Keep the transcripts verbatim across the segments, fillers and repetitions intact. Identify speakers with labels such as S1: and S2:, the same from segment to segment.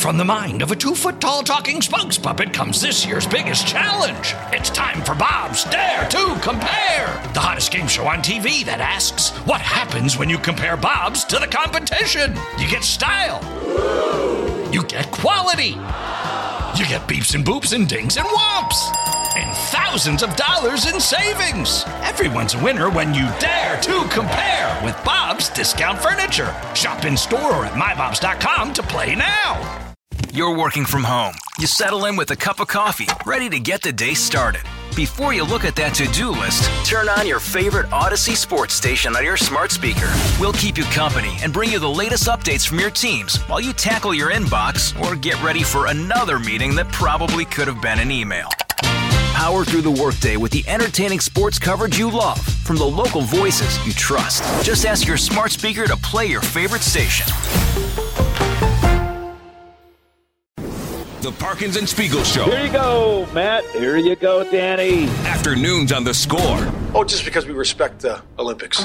S1: From the mind of a two-foot-tall talking spokes puppet comes this year's biggest challenge. It's time for Bob's Dare to Compare, the hottest game show on T V that asks, what happens when you compare Bob's to the competition? You get style. You get quality. You get beeps and boops and dings and whomps. And thousands of dollars in savings. Everyone's a winner when you dare to compare with Bob's Discount Furniture. Shop in store or at my bobs dot com to play now.
S2: You're working from home. You settle in with a cup of coffee, ready to get the day started. Before you look at that to-do list, turn on your favorite Odyssey sports station on your smart speaker. We'll keep you company and bring you the latest updates from your teams while you tackle your inbox or get ready for another meeting that probably could have been an email. Power through the workday with the entertaining sports coverage you love from the local voices you trust. Just ask your smart speaker to play your favorite station.
S3: The Parkins and Spiegel Show.
S4: Here you go, Matt. Here you go, Danny.
S3: Afternoons on The Score.
S5: Oh, just because we respect the Olympics.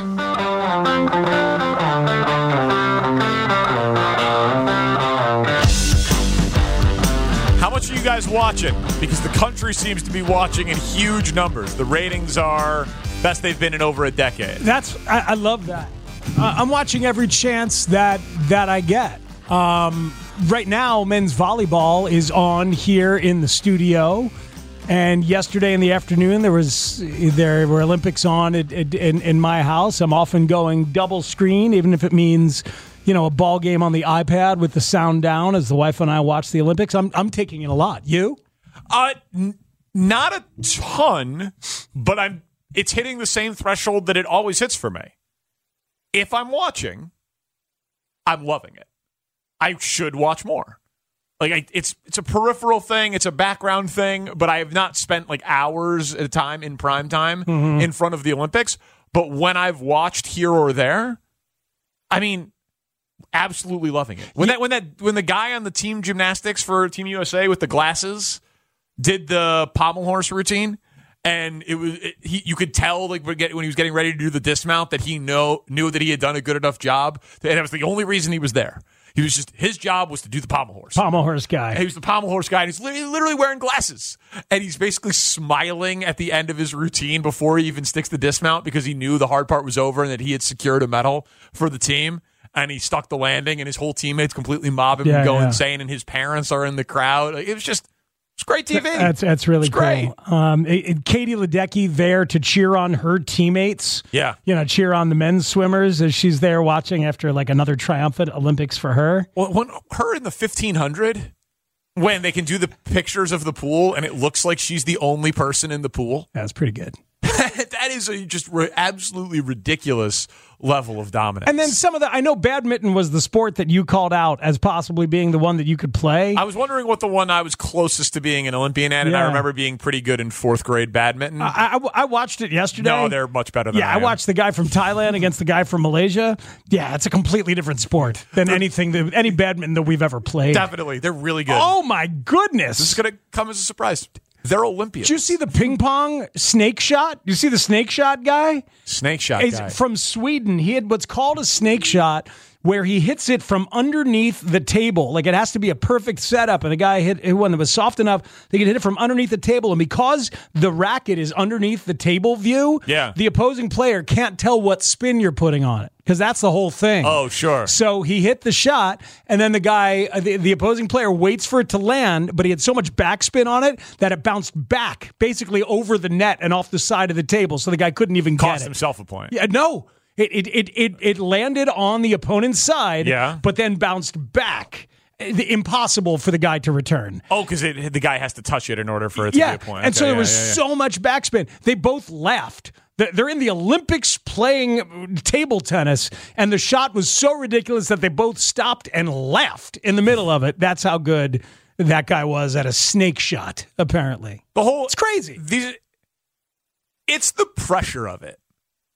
S6: How much are you guys watching? Because the country seems to be watching in huge numbers. The ratings are best they've been in over a decade.
S7: That's I, I love that. Uh, I'm watching every chance that that I get. Um, right now, men's volleyball is on here in the studio, and yesterday in the afternoon there was there were Olympics on at, at, in, in my house. I'm often going double screen, even if it means, you know, a ball game on the iPad with the sound down as the wife and I watch the Olympics. I'm I'm taking it a lot. You?
S6: Uh, n- not a ton, but I'm. It's hitting the same threshold that it always hits for me. If I'm watching, I'm loving it. I should watch more. Like I, it's it's a peripheral thing, it's a background thing, but I have not spent like hours at a time in prime time mm-hmm. in front of the Olympics. But when I've watched here or there, I mean, absolutely loving it. When that when that when the guy on the team gymnastics for Team U S A with the glasses did the pommel horse routine, and it was it, he you could tell like when he was getting ready to do the dismount that he know knew that he had done a good enough job, and it was the only reason he was there. He was just, his job was to do the pommel horse.
S7: Pommel horse guy.
S6: And he was the pommel horse guy, and he's literally wearing glasses. And he's basically smiling at the end of his routine before he even sticks the dismount because he knew the hard part was over and that he had secured a medal for the team. And he stuck the landing, and his whole teammates completely mob him yeah, and go yeah. insane, and his parents are in the crowd. It was just, it's great T V.
S7: That's that's really
S6: it's great.
S7: cool. Um, it, it, Katie Ledecky there to cheer on her teammates.
S6: Yeah,
S7: you know, cheer on the men's swimmers as she's there watching after like another triumphant Olympics for her.
S6: Well, when her in the fifteen hundred, when they can do the pictures of the pool and it looks like she's the only person in the pool.
S7: That's pretty good.
S6: That is a just re- absolutely ridiculous level of dominance.
S7: And then some of the, I know badminton was the sport that you called out as possibly being the one that you could play.
S6: I was wondering what the one I was closest to being an Olympian at, and yeah. I remember being pretty good in fourth grade badminton.
S7: I, I, I watched it yesterday.
S6: No, they're much better than
S7: yeah,
S6: I
S7: I
S6: am.
S7: watched the guy from Thailand against the guy from Malaysia. Yeah, it's a completely different sport than anything, that, any badminton that we've ever played.
S6: Definitely. They're really good.
S7: Oh, my goodness.
S6: This is going to come as a surprise. They're Olympians.
S7: Did you see the ping pong snake shot? You see the snake shot guy?
S6: Snake shot
S7: He's
S6: guy.
S7: From Sweden. He had what's called a snake shot where he hits it from underneath the table. Like it has to be a perfect setup. And the guy hit one that was soft enough, they could hit it from underneath the table. And because the racket is underneath the table view,
S6: yeah.
S7: the opposing player can't tell what spin you're putting on it. Because that's the whole thing.
S6: Oh, sure.
S7: So he hit the shot, and then the guy, the, the opposing player, waits for it to land, but he had so much backspin on it that it bounced back, basically over the net and off the side of the table, so the guy couldn't even
S6: Cost
S7: get it.
S6: Cost himself a point.
S7: Yeah, no. It, it, it, it, it landed on the opponent's side,
S6: yeah.
S7: but then bounced back. Impossible for the guy to return.
S6: Oh, because the guy has to touch it in order for it to
S7: yeah.
S6: be a point. Okay,
S7: and so there
S6: yeah,
S7: was
S6: yeah, yeah.
S7: so much backspin. They both laughed. They're in the Olympics playing table tennis, and the shot was so ridiculous that they both stopped and laughed in the middle of it. That's how good that guy was at a snake shot, apparently.
S6: The whole
S7: It's crazy.
S6: These, it's the pressure of it.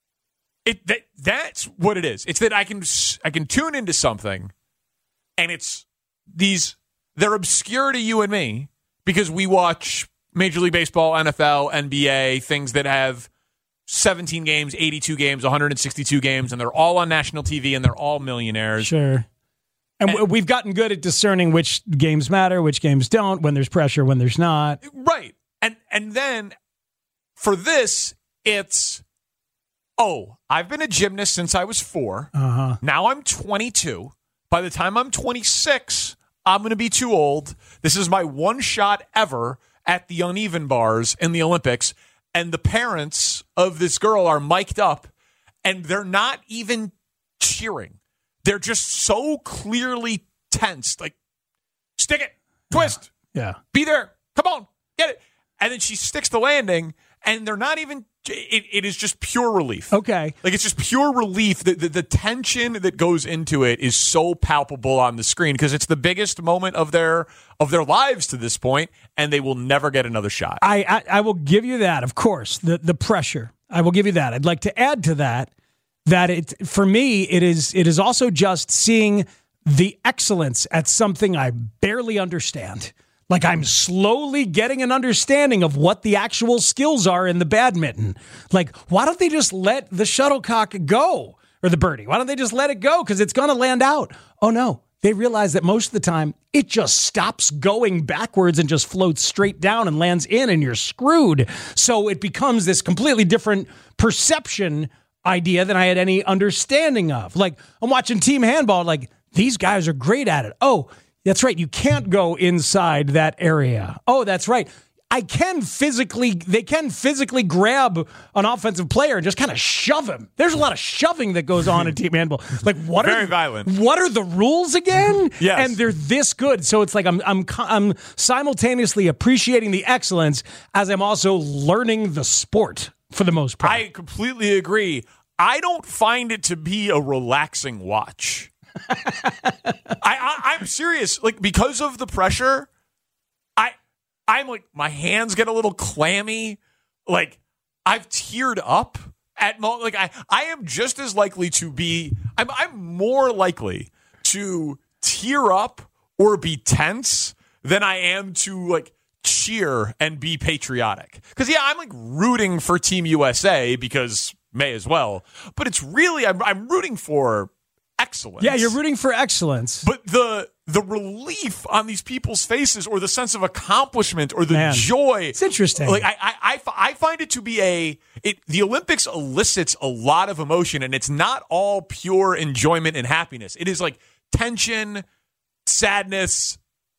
S6: It that, That's what it is. It's that I can I can tune into something, and it's these, they're obscure to you and me because we watch Major League Baseball, N F L, N B A, things that have seventeen games, eighty-two games, one hundred sixty-two games, and they're all on national T V, and they're all millionaires.
S7: Sure. And, and we've gotten good at discerning which games matter, which games don't, when there's pressure, when there's not.
S6: Right. And and then for this, it's, oh, I've been a gymnast since I was four.
S7: Uh-huh.
S6: Now I'm twenty-two. By the time I'm twenty-six, I'm going to be too old. This is my one shot ever at the uneven bars in the Olympics. And the parents of this girl are mic'd up, and they're not even cheering. They're just so clearly tense. Like, stick it, twist,
S7: yeah. yeah.
S6: be there, come on, get it. And then she sticks the landing, and they're not even, it, it is just pure relief.
S7: Okay.
S6: Like, it's just pure relief. The, the, the tension that goes into it is so palpable on the screen because it's the biggest moment of their of their lives to this point, and they will never get another shot.
S7: I, I, I will give you that, of course, the, the pressure. I will give you that. I'd like to add to that that it for me, it is it is also just seeing the excellence at something I barely understand. Like I'm slowly getting an understanding of what the actual skills are in the badminton. Like, why don't they just let the shuttlecock go? Or the birdie? Why don't they just let it go? Because it's going to land out. Oh, no. They realize that most of the time, it just stops going backwards and just floats straight down and lands in, and you're screwed. So it becomes this completely different perception idea than I had any understanding of. Like, I'm watching team handball, like, these guys are great at it. Oh, that's right. You can't go inside that area. Oh, that's right. I can physically, they can physically grab an offensive player and just kind of shove him. There's a lot of shoving that goes on in team handball. Like, what
S6: Very
S7: are
S6: violent.
S7: What are the rules again?
S6: Yes.
S7: And they're this good. So it's like I'm I'm I'm simultaneously appreciating the excellence as I'm also learning the sport for the most part.
S6: I completely agree. I don't find it to be a relaxing watch. I, I I'm serious. Like, because of the pressure, I I'm like, my hands get a little clammy. Like, I've teared up at mo- like I I am just as likely to be. I'm I'm more likely to tear up or be tense than I am to like cheer and be patriotic. Because yeah, I'm like rooting for Team U S A because may as well. But it's really I'm I'm rooting for excellence.
S7: Yeah, you're rooting for excellence.
S6: But the the relief on these people's faces, or the sense of accomplishment, or the
S7: Man,
S6: joy,
S7: it's interesting.
S6: Like I, I, I, I find it to be a it. The Olympics elicits a lot of emotion, and it's not all pure enjoyment and happiness. It is like tension, sadness,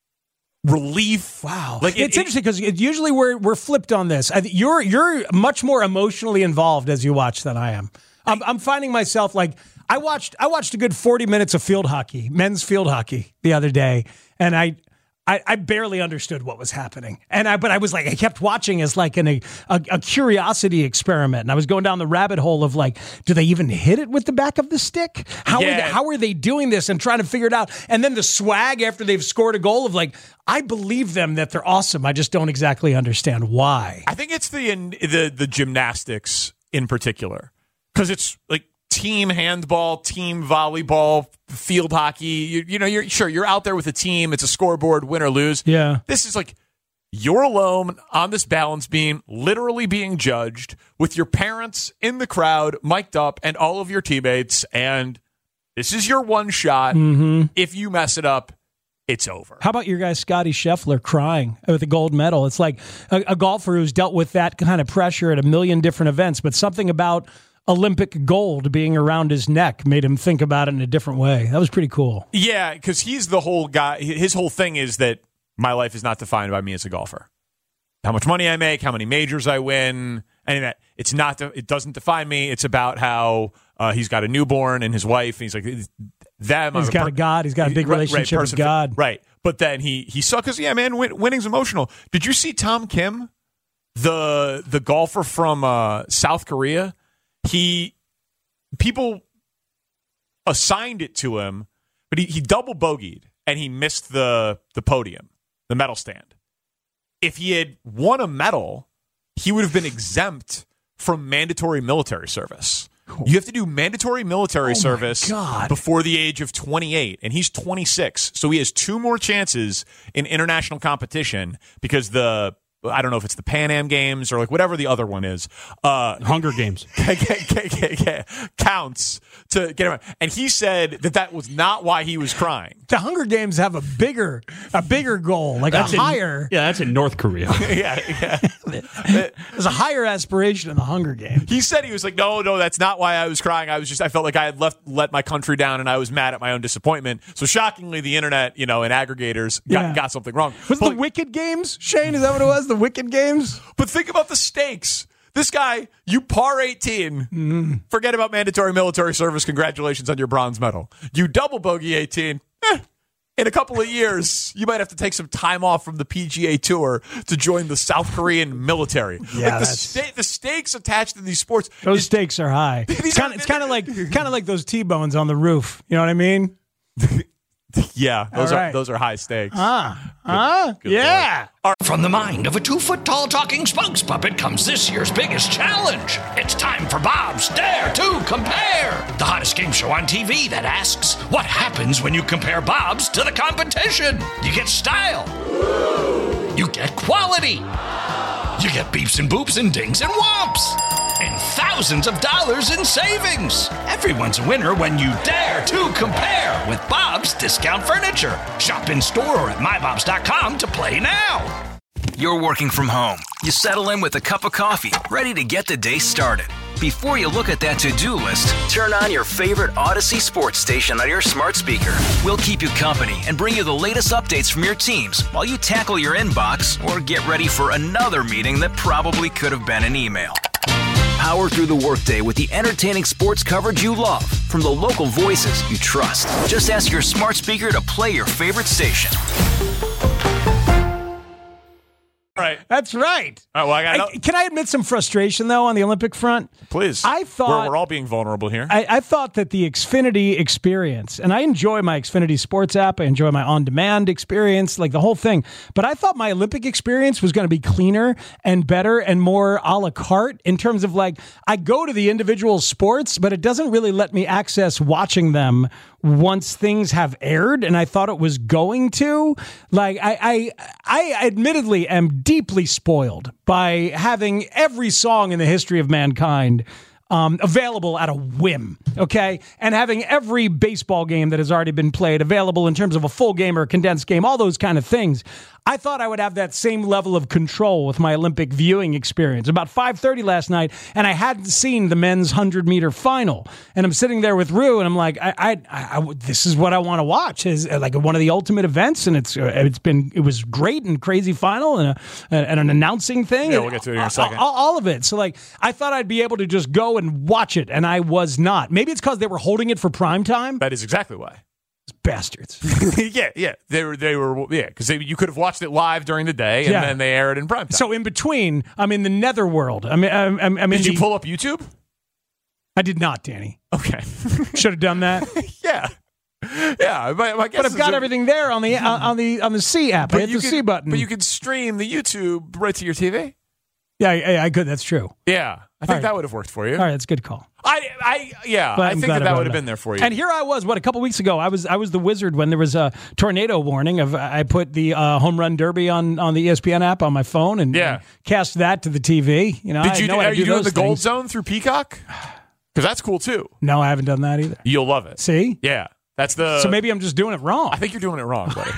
S6: relief.
S7: Wow,
S6: like it,
S7: it's
S6: it,
S7: interesting because usually we're we're flipped on this. I, you're you're much more emotionally involved as you watch than I am. I'm, I'm finding myself like. I watched I watched a good forty minutes of field hockey, men's field hockey the other day, and I I, I barely understood what was happening. And I but I was like, I kept watching as like an, a, a curiosity experiment. And I was going down the rabbit hole of like, do they even hit it with the back of the stick? How,
S6: yeah.
S7: are they, how are they doing this and trying to figure it out? And then the swag after they've scored a goal of like, I believe them that they're awesome. I just don't exactly understand why.
S6: I think it's the the, the gymnastics in particular, because it's like, team handball, team volleyball, field hockey. You, you know, you're sure you're out there with a team. It's a scoreboard, win or lose.
S7: Yeah.
S6: This is like you're alone on this balance beam, literally being judged with your parents in the crowd, mic'd up, and all of your teammates. And this is your one shot.
S7: Mm-hmm.
S6: If you mess it up, it's over.
S7: How about your guy Scotty Scheffler crying with the gold medal? It's like a, a golfer who's dealt with that kind of pressure at a million different events, but something about Olympic gold being around his neck made him think about it in a different way. That was pretty cool.
S6: Yeah, because he's the whole guy. His whole thing is that my life is not defined by me as a golfer. How much money I make, how many majors I win, any of that. It's not. It doesn't define me. It's about how uh, he's got a newborn and his wife. And he's like them.
S7: He's
S6: I'm
S7: got
S6: a,
S7: a God. He's got a big
S6: right,
S7: relationship
S6: right,
S7: with God.
S6: Right, but then he he sucks. Because yeah, man, win, winning's emotional. Did you see Tom Kim, the the golfer from uh, South Korea? He. People assigned it to him, but he, he double bogeyed and he missed the the podium, the medal stand. If he had won a medal, he would have been exempt from mandatory military service. You have to do mandatory military
S7: oh
S6: service
S7: God.
S6: before the age of twenty-eight, and he's twenty-six. So he has two more chances in international competition because the I don't know if it's the Pan Am Games or like whatever the other one is. Uh,
S8: Hunger Games.
S6: counts to get him. And he said that that was not why he was crying.
S7: The Hunger Games have a bigger a bigger goal, like
S8: That's
S7: a
S8: in-
S7: higher.
S8: Yeah, that's in North Korea.
S6: yeah, yeah.
S7: There's a higher aspiration in the Hunger Games.
S6: He said he was like, no, no, that's not why I was crying. I was just, I felt like I had left, let my country down, and I was mad at my own disappointment. So shockingly, the internet, you know, and aggregators got,
S7: Yeah.
S6: got something wrong.
S7: Was it
S6: But,
S7: the Wicked Games, Shane? Is that what it was? The Wicked Games?
S6: but think about the stakes. This guy, you par eighteen. Mm-hmm. Forget about mandatory military service. Congratulations on your bronze medal. You double bogey eighteen. Eh, in a couple of years, you might have to take some time off from the P G A Tour to join the South Korean military.
S7: Yeah,
S6: like the,
S7: that's-
S6: sta- the stakes attached to these sports.
S7: Those
S6: is-
S7: stakes are high.
S6: These
S7: It's
S6: are-
S7: kind of, it's kind of like kind of like those T-bones on the roof. You know what I mean?
S6: Yeah, those
S7: All
S6: are
S7: right.
S6: those are high stakes.
S7: Ah, huh?
S6: good
S7: Yeah.
S1: From the mind of a two-foot-tall talking spokes puppet comes this year's biggest challenge. It's time for Bob's Dare to Compare, the hottest game show on T V that asks, what happens when you compare Bob's to the competition? You get style. You get quality. You get beeps and boops and dings and whomps. And thousands of dollars in savings. Everyone's a winner when you dare to compare with Bob's Discount Furniture. Shop in store or at my bobs dot com to play now.
S2: You're working from home. You settle in with a cup of coffee, ready to get the day started. Before you look at that to-do list, turn on your favorite Odyssey sports station on your smart speaker. We'll keep you company and bring you the latest updates from your teams while you tackle your inbox or get ready for another meeting that probably could have been an email. Power through the workday with the entertaining sports coverage you love from the local voices you trust. Just ask your smart speaker to play your favorite station.
S6: All right.
S7: That's right.
S6: All right, well, I got
S7: I, can I admit some frustration, though, on the Olympic front?
S6: Please.
S7: I thought-
S6: We're, we're all being vulnerable here.
S7: I, I thought that the Xfinity experience, and I enjoy my Xfinity Sports app, I enjoy my on-demand experience, like the whole thing, but I thought my Olympic experience was going to be cleaner and better and more a la carte in terms of like, I go to the individual sports, but it doesn't really let me access watching them once things have aired, and I thought it was going to. Like, I, I, I admittedly am deeply spoiled by having every song in the history of mankind um, available at a whim, okay? And having every baseball game that has already been played available in terms of a full game or a condensed game, all those kind of things. I thought I would have that same level of control with my Olympic viewing experience. About five thirty last night, and I hadn't seen the men's hundred-meter final. And I'm sitting there with Rue, and I'm like, I, I, I, I this is what I want to watch. Is like one of the ultimate events, and it's uh, it's been it was great and crazy final and a, and an announcing thing.
S6: Yeah,
S7: and
S6: we'll get to it in a second.
S7: All, all of it. So like, I thought I'd be able to just go and watch it, and I was not. Maybe it's because they were holding it for prime time.
S6: That is exactly why.
S7: Bastards.
S6: yeah, yeah. They were, they were, yeah, because you could have watched it live during the day and
S7: Yeah.
S6: then they aired in prime time.
S7: So in between, I'm in the netherworld. I mean, I'm, I'm, I'm in
S6: Did you
S7: the-
S6: pull up YouTube?
S7: I did not, Danny.
S6: Okay.
S7: Should have done that.
S6: yeah. Yeah. My, my guess
S7: But I've
S6: is
S7: got
S6: that-
S7: everything there on the on, on the on the C app. I hit
S6: you
S7: the
S6: could-
S7: C button.
S6: But you could stream the YouTube right to your T V?
S7: yeah, I, I could. That's true.
S6: Yeah. I think
S7: All right.
S6: that would have worked for you.
S7: All right, that's a good call.
S6: I, I, yeah,
S7: But
S6: I
S7: I'm
S6: think
S7: glad
S6: that
S7: I
S6: that
S7: brought
S6: would
S7: it
S6: have
S7: up.
S6: been there for you.
S7: And here I was. What a couple weeks ago, I was I was the wizard when there was a tornado warning. Of I put the uh, home run derby on, on the E S P N app on my phone and,
S6: Yeah.
S7: and cast that to the T V. You know, I
S6: Did
S7: had
S6: you
S7: no
S6: do,
S7: way to
S6: are you
S7: do
S6: doing
S7: those
S6: the Gold
S7: things.
S6: Zone through Peacock? Because that's cool too.
S7: No, I haven't done that either.
S6: You'll love it.
S7: See,
S6: Yeah. That's the.
S7: so maybe I'm just doing it wrong.
S6: I think you're doing it wrong, buddy.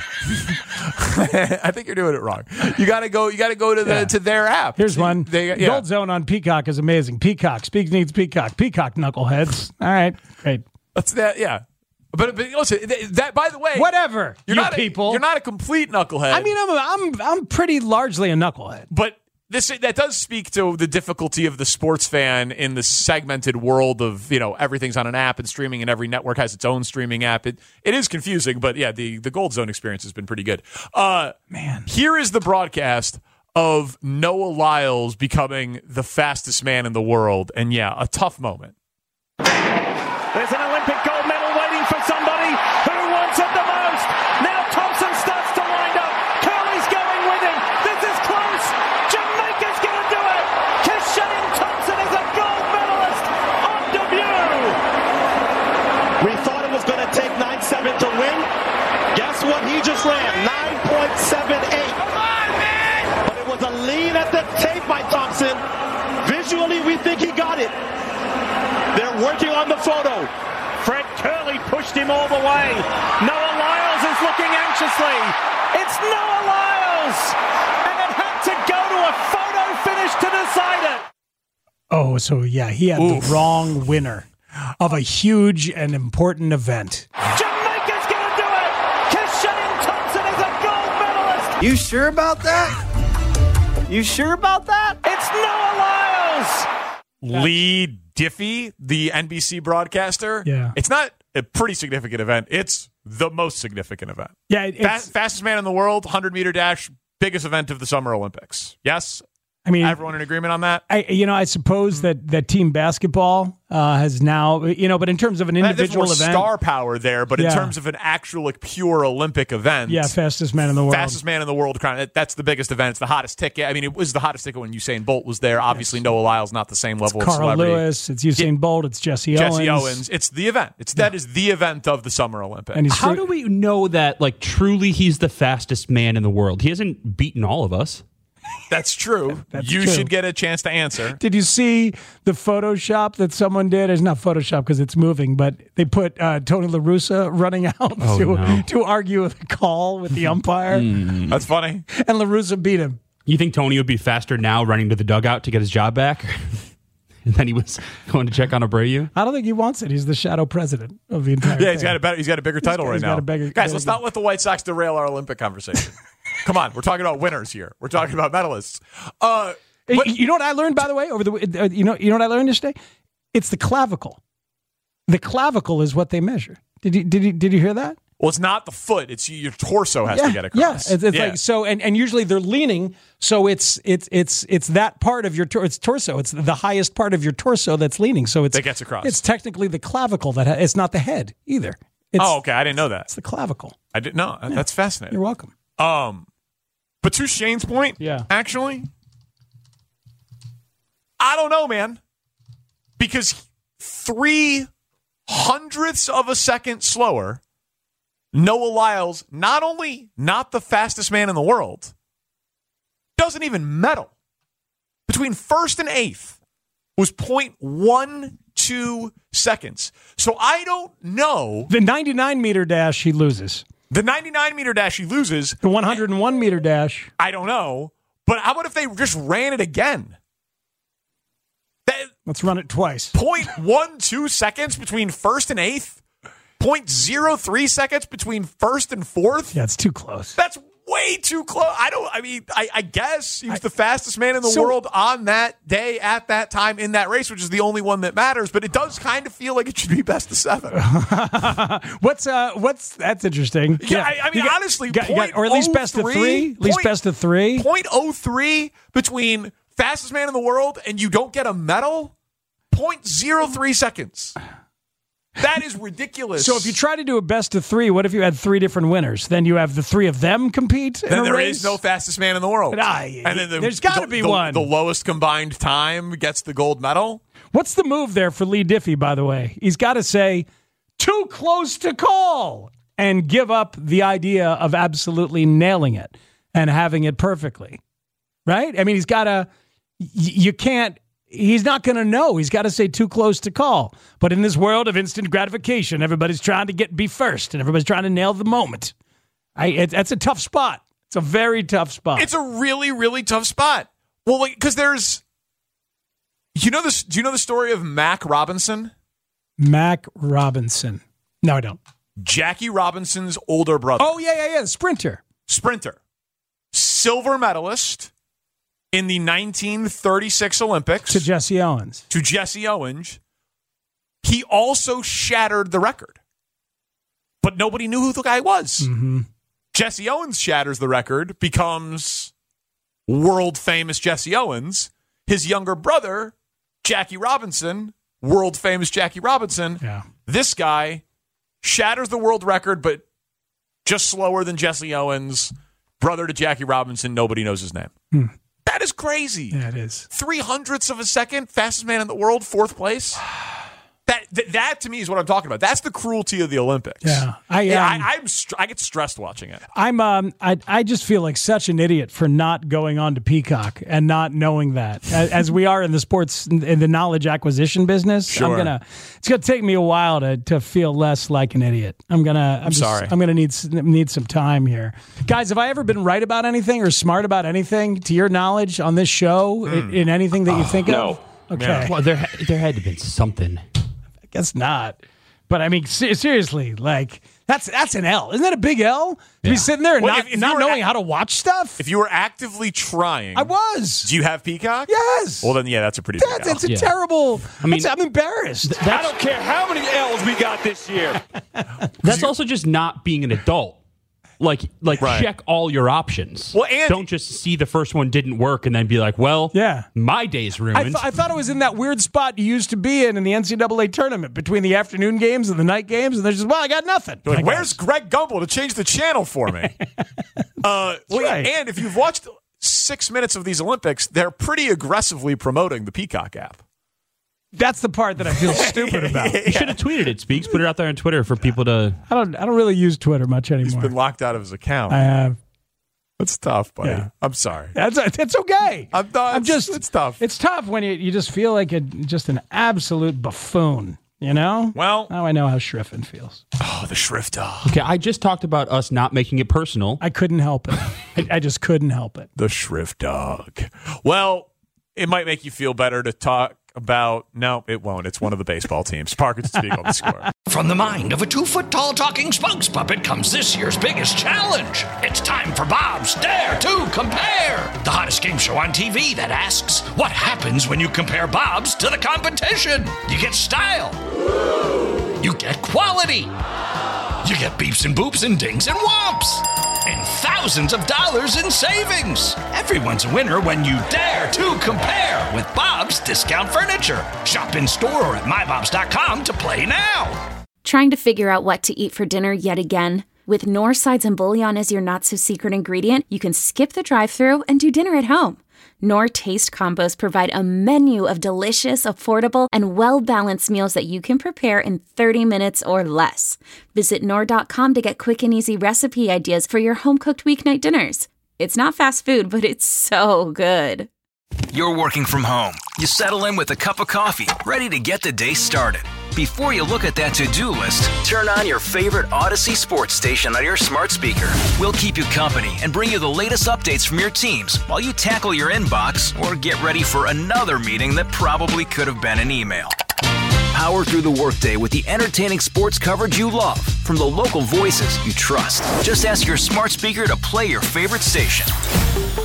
S6: I think you're doing it wrong. You got to go. You got to go to the
S7: Yeah.
S6: to their app.
S7: Here's
S6: See,
S7: one.
S6: They, yeah.
S7: Gold Zone on Peacock is amazing. Peacock speaks needs Peacock. Peacock knuckleheads. All right, great.
S6: That's that. Yeah. But, but listen, th- that by the way,
S7: Whatever,
S6: You're
S7: you
S6: not
S7: people.
S6: A, you're not a complete knucklehead.
S7: I mean, I'm I'm I'm pretty largely a knucklehead.
S6: but this that does speak to the difficulty of the sports fan in the segmented world of, you know, everything's on an app and streaming, and every network has its own streaming app. It it is confusing, but yeah, the the Gold Zone experience has been pretty good. Uh,
S7: Man.
S6: here is the broadcast of Noah Lyles becoming the fastest man in the world, and yeah, a tough moment.
S9: There's an Olympic gold medal waiting for somebody who wants it the most. Now Thompson starts to wind up. Curley's going with him. This is close. Jamaica's going to do it. Keshane Thompson is a gold medalist on debut.
S10: We thought it was going to take nine seven to win. Guess what he just ran? nine point seven eight. Come on, man! But it was a lead. They're working on the photo.
S9: Fred Curley pushed him all the way. Noah Lyles is looking anxiously. It's Noah Lyles! And it had to go to a photo finish to decide it.
S7: Oh, so yeah, he had Oof. the wrong winner of a huge and important event.
S9: Jamaica's going to do it! Keshane Thompson is a gold medalist!
S8: You sure about that? You sure about that?
S9: It's Noah Lyles!
S6: Lee Diffie, the N B C broadcaster.
S7: Yeah.
S6: It's not a pretty significant event. It's the most significant event.
S7: Yeah. It's,
S6: Fast, fastest man in the world, one hundred meter dash, biggest event of the Summer Olympics. Yes?
S7: I mean,
S6: everyone in agreement on that?
S7: I, you know, I suppose that, that team basketball uh, has now, you know, but in terms of an individual
S6: There's more
S7: event.
S6: star power there, but
S7: yeah.
S6: in terms of an actual, like, pure Olympic event.
S7: Yeah, fastest man in the world.
S6: Fastest man in the world. That's the biggest event. It's the hottest ticket. I mean, it was the hottest ticket when Usain Bolt was there. Obviously, yes. Noah Lyles, not the same level
S7: it's
S6: of
S7: Carl
S6: celebrity.
S7: Lewis, it's Usain Bolt, it's Jesse Owens.
S6: Jesse Owens. It's the event. It's That is the event of the Summer Olympics.
S11: And How do we know that, like, truly he's the fastest man in the world? He hasn't beaten all of us.
S6: That's true.
S7: That's
S6: you
S7: true.
S6: should get a chance to answer.
S7: Did you see the Photoshop that someone did? It's not Photoshop because it's moving, but they put uh, Tony La Russa running out
S11: oh,
S7: to,
S11: no.
S7: to argue with the call with the umpire.
S11: mm.
S6: That's funny.
S7: And La Russa beat him.
S11: You think Tony would be faster now running to the dugout to get his job back? And then he was going to check on Abreu?
S7: I don't think he wants it. He's the shadow president of the entire
S6: Yeah,
S7: thing.
S6: he's got a better, he's got a bigger title
S7: he's
S6: right
S7: got
S6: now.
S7: A bigger,
S6: Guys,
S7: bigger,
S6: let's not let the White Sox derail our Olympic conversation. Come on, we're talking about winners here. We're talking about medalists. Uh,
S7: but, you know what I learned, by the way, over the you know you know what I learned yesterday? It's the clavicle. The clavicle is what they measure. Did you did you did you hear that?
S6: Well, it's not the foot; it's your torso has
S7: yeah,
S6: to get across.
S7: Yeah, it's, it's
S6: yeah.
S7: like so, and, and usually they're leaning, so it's it's it's it's that part of your tor- it's torso. It's the highest part of your torso that's leaning. So it's
S6: that gets across.
S7: It's technically the clavicle that ha- it's not the head either. It's,
S6: oh, okay, I didn't know that.
S7: It's the clavicle.
S6: I didn't know.
S7: Yeah.
S6: That's fascinating.
S7: You're welcome.
S6: Um, but to Shane's point,
S7: yeah,
S6: actually, I don't know, man, because three hundredths of a second slower. Noah Lyles, not only not the fastest man in the world, doesn't even medal. Between first and eighth was zero point one two seconds. So I don't know.
S7: The ninety-nine meter dash, he loses.
S6: The ninety-nine meter dash, he loses.
S7: The one hundred one meter dash.
S6: I don't know. But how about if they just ran it again? That,
S7: Let's run it twice.
S6: zero point one two seconds between first and eighth? zero point zero three seconds between first and fourth?
S7: Yeah, it's too close.
S6: That's way too close. I don't, I mean, I, I guess he was the fastest man in the
S7: so,
S6: world on that day at that time in that race, which is the only one that matters, but it does kind of feel like it should be best of seven.
S7: what's, uh, what's, that's interesting.
S6: Yeah, yeah. I, I mean, got, honestly,
S7: got, got, or at least best of three, at least point, best of three.
S6: zero point zero three between fastest man in the world and you don't get a medal? zero point zero three seconds. That is ridiculous.
S7: So if you try to do a best of three, what if you had three different winners? Then you have the three of them compete.
S6: Then there
S7: race?
S6: is no fastest man in the world.
S7: Ah,
S6: and then the,
S7: there's got to
S6: the,
S7: be
S6: the,
S7: one.
S6: The lowest combined time gets the gold medal.
S7: What's the move there for Lee Diffie, by the way? He's got to say, too close to call, and give up the idea of absolutely nailing it and having it perfectly. Right? I mean, he's got to, you can't, he's not going to know. He's got to say too close to call. But in this world of instant gratification, everybody's trying to get be first, and everybody's trying to nail the moment. I, it, that's a tough spot. It's a very tough spot.
S6: It's a really, really tough spot. Well, like, because there's, you know this. Do you know the story of Mac Robinson?
S7: Mac Robinson. No, I don't.
S6: Jackie Robinson's older brother.
S7: Oh yeah, yeah, yeah. Sprinter.
S6: Sprinter. Silver medalist in the nineteen thirty-six Olympics.
S7: To Jesse Owens.
S6: To Jesse Owens. He also shattered the record. But nobody knew who the guy was.
S7: Mm-hmm.
S6: Jesse Owens shatters the record, becomes world famous Jesse Owens. His younger brother, Jackie Robinson, world famous Jackie Robinson.
S7: Yeah.
S6: This guy shatters the world record, but just slower than Jesse Owens. Brother to Jackie Robinson, nobody knows his name.
S7: Hmm.
S6: That is crazy.
S7: Yeah, it is.
S6: Three hundredths of a second, fastest man in the world, fourth place. That, that that to me is what I'm talking about. That's the cruelty of the Olympics.
S7: Yeah, I um,
S6: yeah, I, I'm str- I get stressed watching it.
S7: I'm um I I just feel like such an idiot for not going on to Peacock and not knowing that. As, as we are in the sports in the knowledge acquisition business,
S6: Sure.
S7: I'm gonna it's gonna take me a while to to feel less like an idiot. I'm gonna I'm,
S6: I'm
S7: just,
S6: sorry.
S7: I'm gonna need need some time here, guys. Have I ever been right about anything or smart about anything to your knowledge on this show
S6: Mm.
S7: in, in anything that you think
S4: no.
S7: of? Okay.
S6: Yeah.
S11: Well, there there had to have been something.
S7: Guess not. But I mean, se- seriously, like that's that's an L. Isn't that a big L? To
S11: Yeah.
S7: be sitting there and
S6: Well,
S7: not,
S6: if- if
S7: not
S6: you were
S7: knowing
S6: at-
S7: how to watch stuff?
S6: If you were actively trying,
S7: I was.
S6: Do you have Peacock?
S7: Yes.
S6: Well, then yeah, that's a pretty.
S7: That's,
S6: big L.
S7: it's a
S11: Yeah.
S7: terrible.
S11: I mean,
S7: that's- I'm embarrassed.
S4: I don't care how many L's we got this year.
S11: That's also just not being an adult. Like, like
S6: Right.
S11: check all your options.
S6: Well, and-
S11: don't just see the first one didn't work and then be like, well,
S7: Yeah.
S11: my day's ruined.
S7: I, th- I thought it was in that weird spot you used to be in in the N C double A tournament between the afternoon games and the night games, and they're just, well, I got nothing.
S6: You're like,
S7: I got-
S6: where's Greg Gumbel to change the channel for me? uh, well,
S7: right.
S6: And if you've watched six minutes of these Olympics, they're pretty aggressively promoting the Peacock app.
S7: That's the part that I feel stupid about.
S11: you should have tweeted it, Speaks. Put it out there on Twitter for people to.
S7: I don't. I don't really use Twitter much
S6: He's
S7: anymore.
S6: been locked out of his account.
S7: I have.
S6: That's tough, buddy.
S7: Yeah.
S6: I'm sorry.
S7: That's it's okay.
S6: I'm, not,
S7: I'm just.
S6: It's tough.
S7: It's tough when you you just feel like a just an absolute buffoon. You know.
S6: Well,
S7: now I know how Schriffen feels.
S6: Oh, the Schrift dog.
S11: Okay, I just talked about us not making it personal.
S7: I couldn't help it. I, I just couldn't help it.
S6: The Schrift dog. Well, it might make you feel better to talk about. No, it won't. It's one of the baseball teams. Parker Spiegel, the score.
S1: From the mind of a two-foot-tall talking spokes puppet comes this year's biggest challenge. It's time for Bob's Dare to Compare, the hottest game show on T V that asks, what happens when you compare Bob's to the competition? You get style. You get quality. You get beeps and boops and dings and whomps. And thousands of dollars in savings. Everyone's a winner when you dare to compare with Bob's Discount Furniture. Shop in store or at my bobs dot com to play now.
S12: Trying to figure out what to eat for dinner yet again? With Knorr sides and bouillon as your not-so-secret ingredient, you can skip the drive-thru and do dinner at home. Knorr Taste Combos provide a menu of delicious, affordable, and well-balanced meals that you can prepare in thirty minutes or less. Visit Knorr dot com to get quick and easy recipe ideas for your home-cooked weeknight dinners. It's not fast food, but it's so good.
S2: You're working from home. You settle in with a cup of coffee, ready to get the day started. Before you look at that to-do list, turn on your favorite Odyssey sports station on your smart speaker. We'll keep you company and bring you the latest updates from your teams while you tackle your inbox or get ready for another meeting that probably could have been an email. Power through the workday with the entertaining sports coverage you love from the local voices you trust. Just ask your smart speaker to play your favorite station.